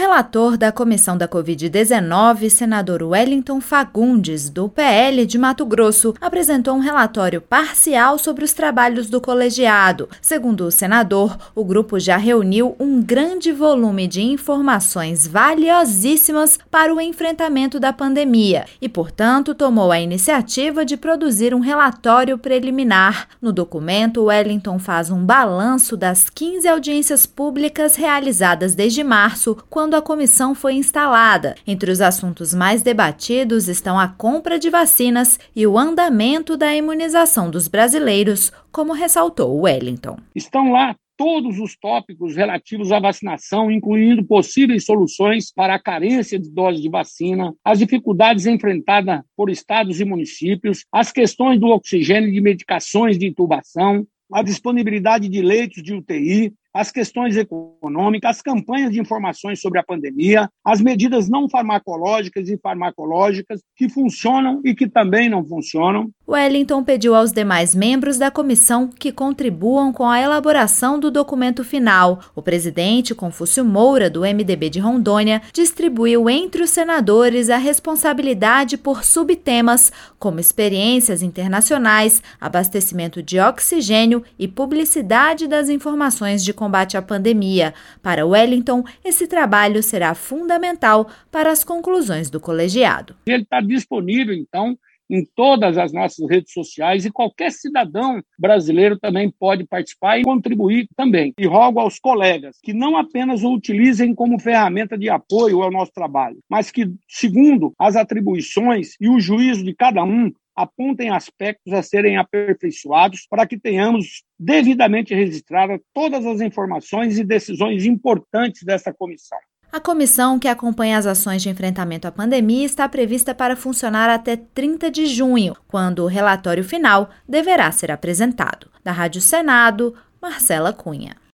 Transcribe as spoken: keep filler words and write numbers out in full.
relator da Comissão da covid dezenove, senador Wellington Fagundes, do P L de Mato Grosso, apresentou um relatório parcial sobre os trabalhos do colegiado. Segundo o senador, o grupo já reuniu um grande volume de informações valiosíssimas para o enfrentamento da pandemia e, portanto, tomou a iniciativa de produzir um relatório preliminar. No documento, Wellington faz um balanço das quinze audiências públicas realizadas desde março, quando a comissão foi instalada. Entre os assuntos mais debatidos estão a compra de vacinas e o andamento da imunização dos brasileiros, como ressaltou Wellington. Estão lá todos os tópicos relativos à vacinação, incluindo possíveis soluções para a carência de doses de vacina, as dificuldades enfrentadas por estados e municípios, as questões do oxigênio e de medicações de intubação, a disponibilidade de leitos de U T I, as questões econômicas, as campanhas de informações sobre a pandemia, as medidas não farmacológicas e farmacológicas que funcionam e que também não funcionam. Wellington pediu aos demais membros da comissão que contribuam com a elaboração do documento final. O presidente Confúcio Moura, do M D B de Rondônia, distribuiu entre os senadores a responsabilidade por subtemas, como experiências internacionais, abastecimento de oxigênio e publicidade das informações de combate à pandemia. Para Wellington, esse trabalho será fundamental para as conclusões do colegiado. Ele está disponível, então, em todas as nossas redes sociais e qualquer cidadão brasileiro também pode participar e contribuir também. E rogo aos colegas que não apenas o utilizem como ferramenta de apoio ao nosso trabalho, mas que, segundo as atribuições e o juízo de cada um, apontem aspectos a serem aperfeiçoados para que tenhamos devidamente registradas todas as informações e decisões importantes dessa comissão. A comissão, que acompanha as ações de enfrentamento à pandemia, está prevista para funcionar até trinta de junho, quando o relatório final deverá ser apresentado. Da Rádio Senado, Marcela Cunha.